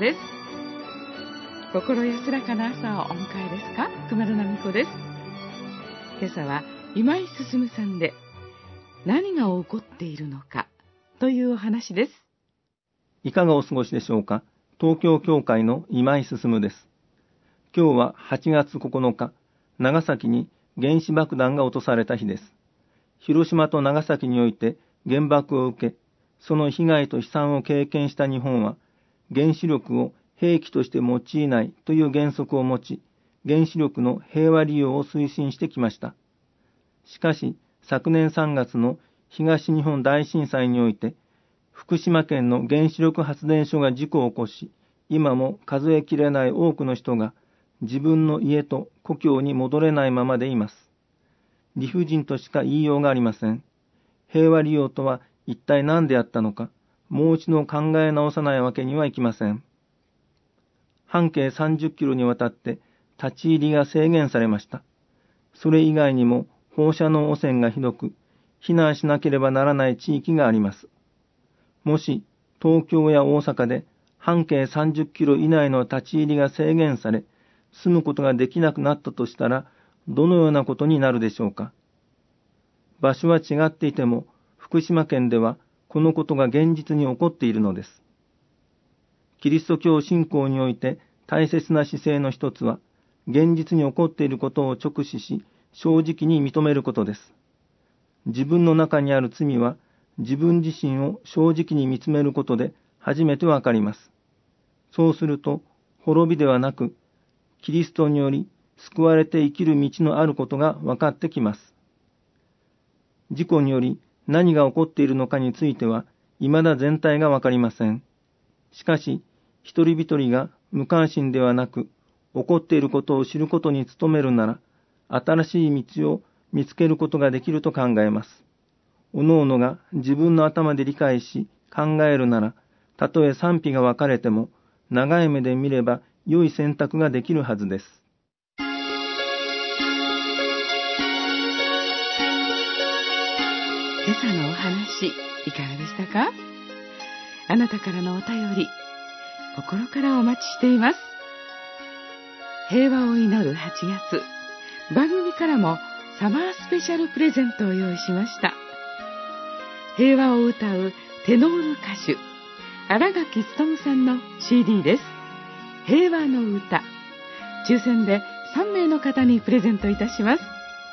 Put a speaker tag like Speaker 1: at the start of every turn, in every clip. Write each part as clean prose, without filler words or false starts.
Speaker 1: です。心安らかな朝をお迎えですか？熊田奈美子です。今朝は今井進さんで何が起こっているのかというお話です。
Speaker 2: いかがお過ごしでしょうか。東京教会の今井進です。今日は8月9日、長崎に原子爆弾が落とされた日です。広島と長崎において原爆を受け、その被害と悲惨を経験した日本は、原子力を兵器として用いないという原則を持ち、原子力の平和利用を推進してきました。しかし、昨年3月の東日本大震災において、福島県の原子力発電所が事故を起こし、今も数えきれない多くの人が自分の家と故郷に戻れないままでいます。理不尽としか言いようがありません。平和利用とは一体何であったのか、もう一度考え直さないわけにはいきません。半径30キロにわたって立ち入りが制限されました。それ以外にも放射能汚染がひどく、避難しなければならない地域があります。もし東京や大阪で半径30キロ以内の立ち入りが制限され、住むことができなくなったとしたら、どのようなことになるでしょうか。場所は違っていても、福島県ではこのことが現実に起こっているのです。キリスト教信仰において大切な姿勢の一つは、現実に起こっていることを直視し、正直に認めることです。自分の中にある罪は、自分自身を正直に見つめることで初めてわかります。そうすると、滅びではなく、キリストにより救われて生きる道のあることが分かってきます。事故により何が起こっているのかについては、未だ全体が分かりません。しかし、一人一人が無関心ではなく、起こっていることを知ることに努めるなら、新しい道を見つけることができると考えます。おのおのが自分の頭で理解し考えるなら、たとえ賛否が分かれても、長い目で見れば良い選択ができるはずです。
Speaker 1: 今朝のお話、いかがでしたか？あなたからのお便り、心からお待ちしています。平和を祈る8月、番組からもサマースペシャルプレゼントを用意しました。平和を歌うテノール歌手、新垣勉さんの CD です。平和の歌。抽選で3名の方にプレゼントいたします。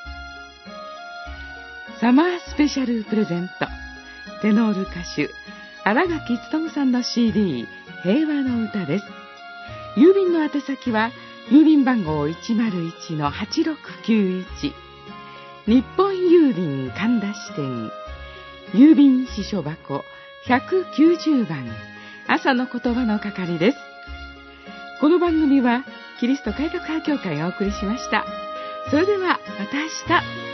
Speaker 1: サマースペシャルプレゼント。テノール歌手、新垣勉さんの CD、平和の歌です。郵便の宛先は、郵便番号 101-8691。日本郵便神田支店。郵便支所箱190番。朝の言葉の係です。この番組は、キリスト改革派協会がお送りしました。それでは、また明日。